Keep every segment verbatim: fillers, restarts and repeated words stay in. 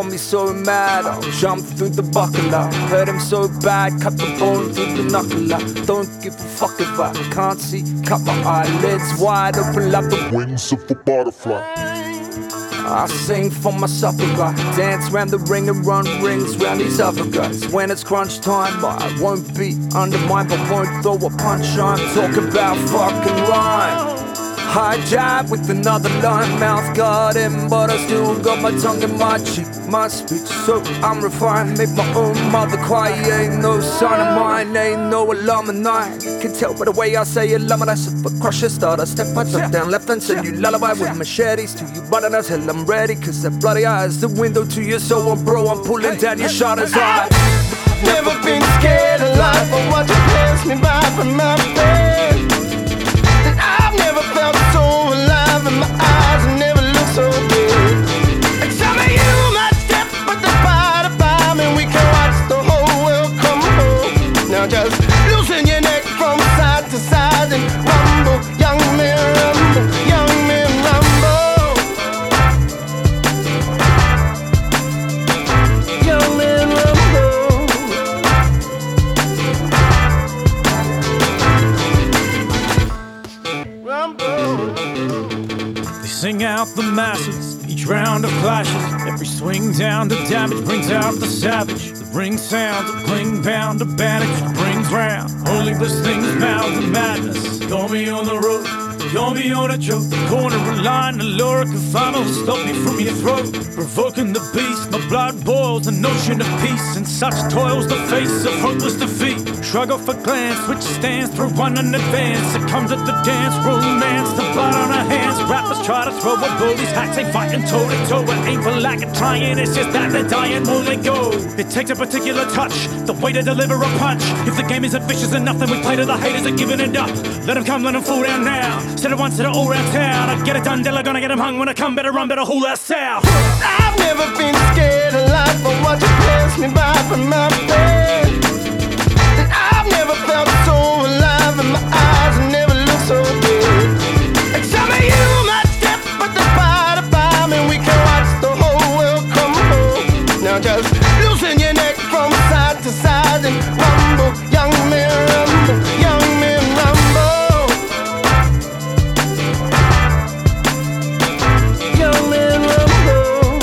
got me so mad, I'll jump through the buckler. Hurt him so bad, cut the bone through the knuckler. Don't give a fuck if I can't see, cut my eyelids wide open like the wings of a butterfly. I sing for myself and I dance round the ring and run rings round these other guys. When it's crunch time, I won't be undermined, but won't throw a punch. I'm talking about fucking rhyme. High jab with another line, mouth guarding, but I still got my tongue in my cheek. My speech, so I'm refined, make my own mother cry. Ain't no son of mine, ain't no alumni. Can tell by the way I say it, love that's if I crush a starter. Step my top down left and send you lullaby with machetes to you. But I tell I'm ready, cause that bloody eye is the window to your soul. And bro, I'm pulling down your shutters high. Never been scared of life or what you pass me by from my bed. And I've never felt so alive in my eyes and never looked so good. And some of you might step at the body by me, we can watch the whole world come home. Now just loosen your neck from side to side and rumble, young man rumble, young man rumble, young man rumble, rumble. They sing out the masses, each round of clashes. Every swing down to damage brings out the savage. The ring sounds of cling bound to bandage brings round. Only this thing's bound to madness. Call me on the road, call me on a joke. Corner a line, a lure can final stop me from your throat. Provoking the beast, my blood boils, a notion of peace. And such toils the face of hopeless defeat. Shrug off a glance, switch stance, throw one in advance. It comes at the dance, romance, the blood on our hands. Rappers try to throw a bull, these hacks ain't fighting toe to toe. It ain't for lack of trying, it's just that they're dying more than go. It takes a particular touch, the way to deliver a punch. If the game isn't vicious enough, then we play to the haters and giving it up. Let them come, let them fall down now. Said it once, said it all around town. I get it done, Dilla gonna get them hung. When I come, better run, better haul that south. I've never been scared of life or what you pass me by from my bed. And I've never felt so alive in my eyes and never looked so good. And some of you might step at the body by me, we can watch the whole world come home. Now just loosen your neck from side to side and rumble, young man rumble, young man rumble, young man rumble.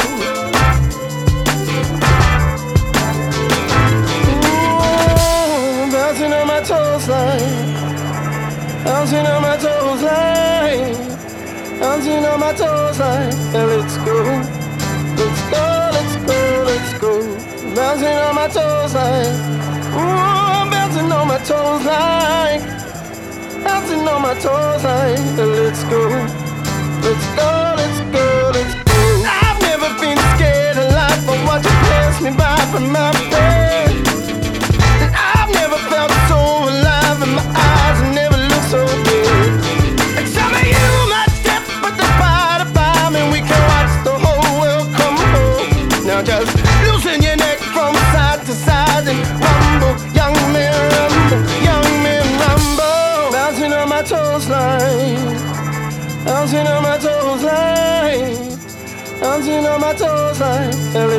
Ooh, bouncing on my toes like, bouncing on my toes like, bouncing on my toes like. Now let's go, let's go, let's go, let's go. Bouncing on my toes like, ooh, bouncing on my toes like, bouncing on my toes like. Let's go, let's go, let's go, let's go. I've never been scared of life or what you pass me by from my bed. And I've never felt so alive in my eyes and never looked so good. And some of you might step at the body by me, we can watch the whole world come home. Now just loosen your neck from side to side and rumble, young man rumble, young man rumble. Bouncing on my toes like, bouncing on my toes like, bouncing on my toes like.